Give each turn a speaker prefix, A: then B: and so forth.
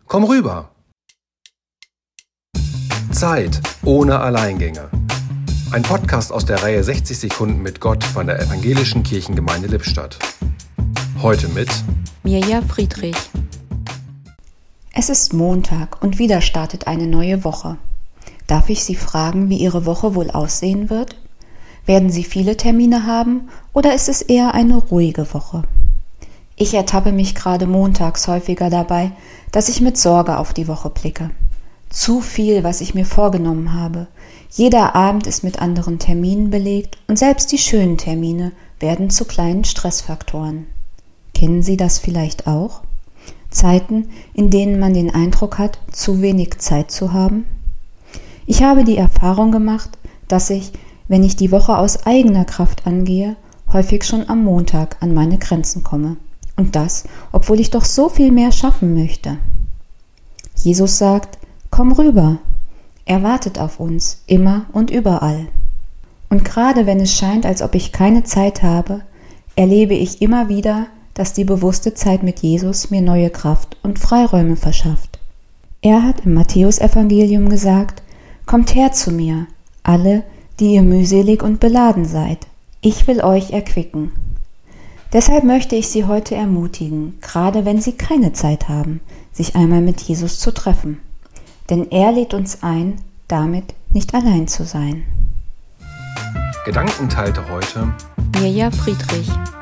A: Komm rüber! Zeit ohne Alleingänge. Ein Podcast aus der Reihe 60 Sekunden mit Gott von der Evangelischen Kirchengemeinde Lippstadt. Heute mit
B: Mirja Friedrich. Es ist Montag und wieder startet eine neue Woche. Darf ich Sie fragen, wie Ihre Woche wohl aussehen wird? Werden Sie viele Termine haben oder ist es eher eine ruhige Woche? Ich ertappe mich gerade montags häufiger dabei, dass ich mit Sorge auf die Woche blicke. Zu viel, was ich mir vorgenommen habe. Jeder Abend ist mit anderen Terminen belegt und selbst die schönen Termine werden zu kleinen Stressfaktoren. Kennen Sie das vielleicht auch? Zeiten, in denen man den Eindruck hat, zu wenig Zeit zu haben? Ich habe die Erfahrung gemacht, dass ich, wenn ich die Woche aus eigener Kraft angehe, häufig schon am Montag an meine Grenzen komme. Und das, obwohl ich doch so viel mehr schaffen möchte. Jesus sagt, komm rüber. Er wartet auf uns, immer und überall. Und gerade wenn es scheint, als ob ich keine Zeit habe, erlebe ich immer wieder, dass die bewusste Zeit mit Jesus mir neue Kraft und Freiräume verschafft. Er hat im Matthäusevangelium gesagt, kommt her zu mir, alle, die ihr mühselig und beladen seid. Ich will euch erquicken. Deshalb möchte ich Sie heute ermutigen, gerade wenn Sie keine Zeit haben, sich einmal mit Jesus zu treffen. Denn er lädt uns ein, damit nicht allein zu sein.
A: Gedanken teilte heute
B: Mirja Friedrich.